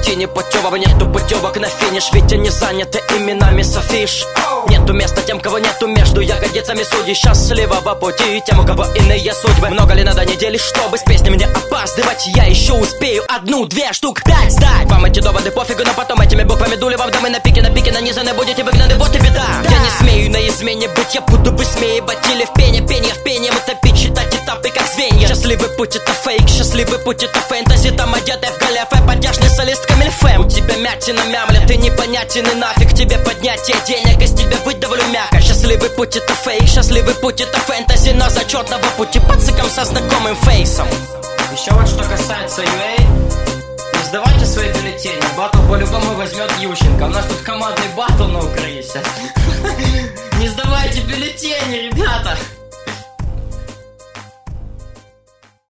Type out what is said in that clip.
пути непутевого. Нету путевок на финиш, ведь они заняты именами Софиш. Нету места тем, кого нету между ягодицами судей счастливого пути, тем, у кого иные судьбы. Много ли надо недели, чтобы с песнями не опаздывать? Я еще успею 1-2 штук 5 сдать. Вам эти доводы пофигу, но потом этими буквами дули вам дамы на пике нанизаны будете выгнаны, вот и беда. Я не смею на измене быть, я буду высмеивать или в пене в пением утопить, считать этапы как звенья. Счастливый путь это фейк, счастливый путь это фэнтези, там одетый в галефе, поддяжный солист камильфе. У тебя мятина мямля, ты непонятен и нафиг тебе поднятие денег, из тебя выдавлю мягко. Счастливый путь это фейк, счастливый путь это фэнтези, но зачетного пути пациком со знакомым фейсом. Еще вот что касается UA, не сдавайте свои бюллетени, батл по-любому возьмет Ющенко. У нас тут командный батл на Украине сейчас. Не сдавайте бюллетени, ребята.